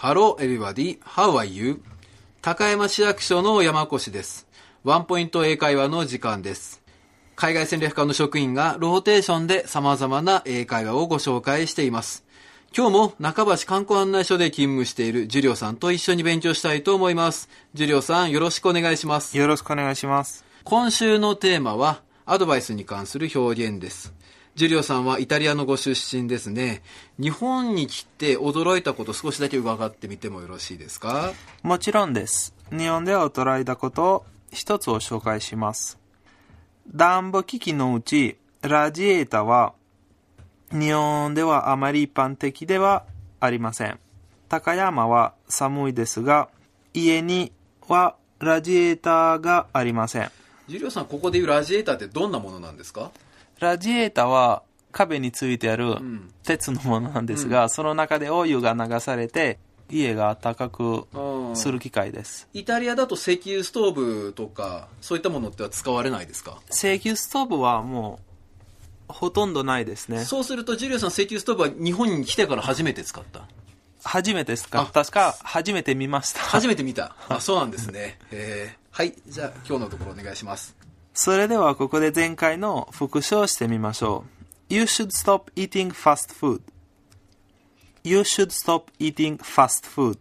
Hello everybody, how are you? 高山市役所の山越です。ワンポイント英会話の時間です。海外戦略課の職員がローテーションで様々な英会話をご紹介しています。今日も中橋観光案内所で勤務しているジュリオさんと一緒に勉強したいと思います。ジュリオさん、よろしくお願いします。 よろしくお願いします。 今週のテーマはアドバイスに関する表現です。ジュリオさんはイタリアのご出身ですね。日本に来て驚いたこと少しだけ伺ってみてもよろしいですか？ もちろんです。日本で驚いたことを一つを紹介します。暖房機器のうちラジエーターは日本ではあまり一般的ではありません。高山は寒いですが、家にはラジエーターがありません。 ジュリオさん、ここでいうラジエーターってどんなものなんですか？ ラジエーターは壁についてある鉄のものなんですが、その中でお湯が流されて家が暖かくする機械です。 イタリアだと石油ストーブとかそういったものっては使われないですか？ 石油ストーブはもうほとんどないですね。 そうするとジュリオさん、石油ストーブは日本に来てから初めて使った？ 初めてですか？確か初めて見ました。 初めて見た。そうなんですね。はい、じゃあ今日のところお願いします。 それではここで前回の復唱してみましょう。You should stop eating fast food. You should stop eating fast food.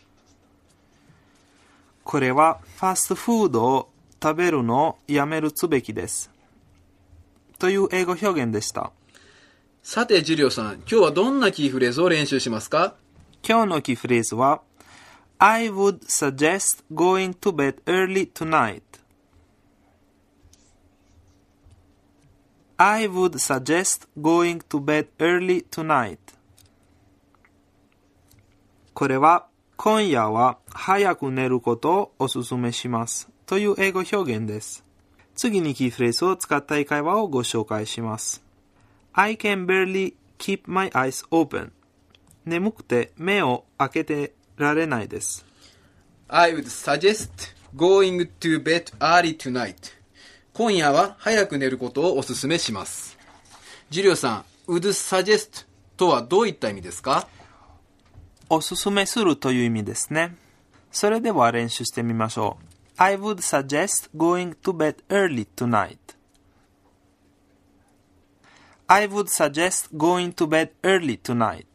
これはファストフードを食べるのをやめるべきです。という英語表現でした。 さてジュリオさん、今日はどんなキーフレーズを練習しますか？ 今日のキーフレーズは I would suggest going to bed early tonight.I would suggest going to bed early tonight. これは今夜は早く寝ることをお勧めしますという英語表現です。次にキーフレーズを使った英会話をご紹介します。I can barely keep my eyes open. 眠くて目を開けてられないです。 I would suggest going to bed early tonight.今夜は早く寝ることをお勧めします。ジュリオさん、would suggest とはどういった意味ですか？ おすすめするという意味ですね。それでは練習してみましょう。I would suggest going to bed early tonight. I would suggest going to bed early tonight.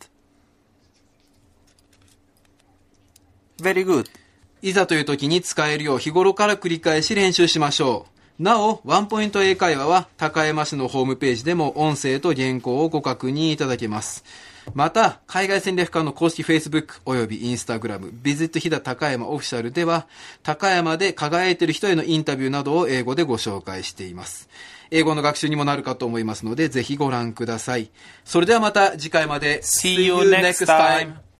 Very good. いざという時に使えるよう日頃から繰り返し練習しましょう。なお、ワンポイント英会話は高山市のホームページでも音声と原稿をご確認いただけます。また、海外戦略課の公式 Facebook および Instagram、Visit 飛騨高山オフィシャルでは、高山で輝いている人へのインタビューなどを英語でご紹介しています。英語の学習にもなるかと思いますので、ぜひご覧ください。それではまた次回まで。 See you next time!